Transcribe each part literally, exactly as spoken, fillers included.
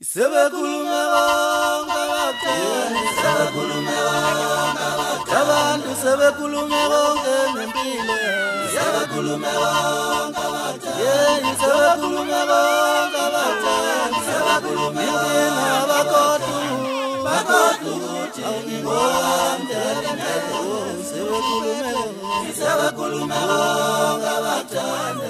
Sebekhulume bonke abathandi, sebekhulume bonke abathandi, abantu sebekhulume bonke ngempilo, sebekhulume bonke abathandi, yeah, sebekhulume bonke abathandi, sebekhulume inkinga bakhohlwa, bakhohlwa ukuthi awungibonke ngempilo, sebekhulume sebekhulume bonke abathandi.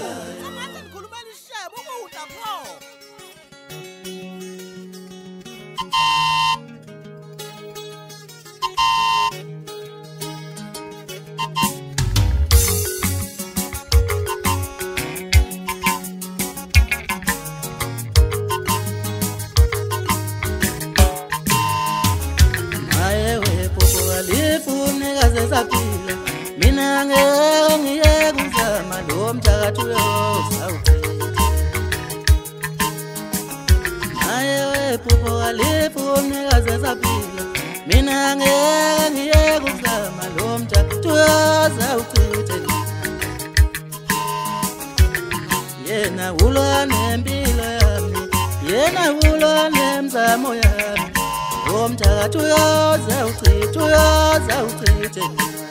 Saphila mina ngeke ngiyeke uzama lo mthakathi uyosawuchitha naye wephupho kalipho umnikazi saphila mina ngeke ngiyeke uzama lo mthakathi uyosawuchitha yena ulwa nempilo yami yena ulwa nemzamo yami lo mthakathi uyosawuchitha uyosawuchitha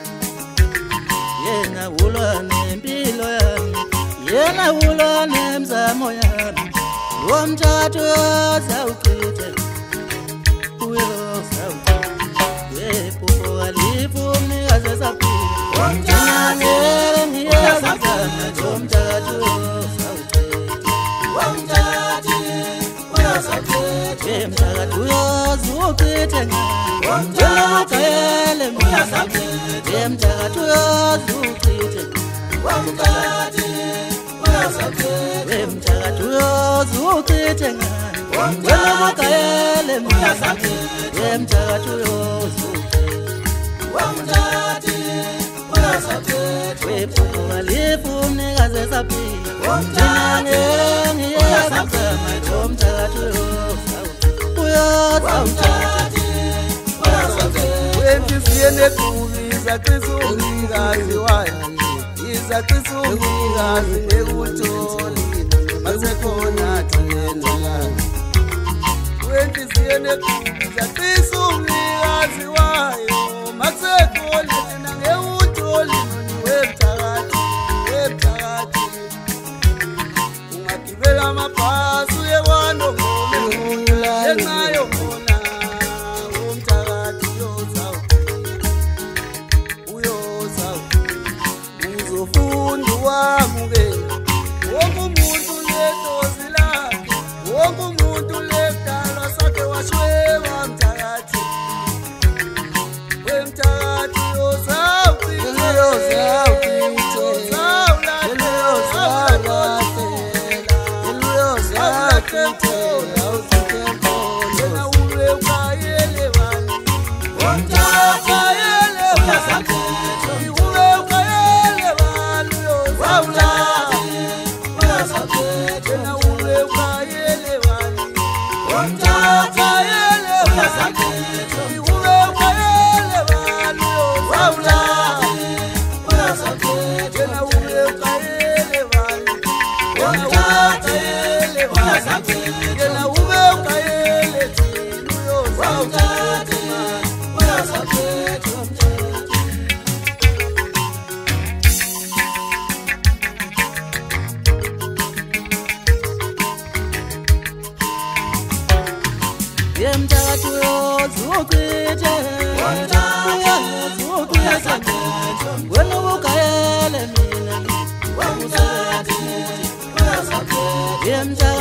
yena ulwa nempilo yami yena ulwa nemzamo yami lo mthakathi uyosawuchitha uyosawuchitha wephupho kalipho umnikazi saphila mina ngeke ngiyeke uzama lo mthakathi uyosawuchitha wamthakathi uyosawuchitha mthakathi uyozuchitha Wamthakathi uyosawuchitha mthakathi uyozuchitha Wamthakathi uyosawuchitha mthakathi uyozuchitha Wamthakathi uyosawuchitha mthakathi uyozuchitha Wamthakathi uyosawuchitha wephupho kalipho umnikazi saphila mina ngeke ngiyeke uzama lo mthakathi uyosawuchitha uyosawuchitha Wendisiyene kubiza qisumnikazi wayo izaqisa umnikazi ekutholi masekhona thena Wendisiyene kubiza qisumnikazi wayo masekhona thina ngeutholi wemthakathi wemthakathi ungagibela amabhasi uye kwandongome engayo khona wamukela wonke umuntu ledozi lakhe wonke umuntu ledalwa sakhe washweba mthakathi wemthakathi yosawuchitha yosawuchitha yosawuchitha yena ube ukayele bani wamthakathi uyosawuchitha Mthakathi uyozuchitha uyozuchitha wena ubugayele mina Mthakathi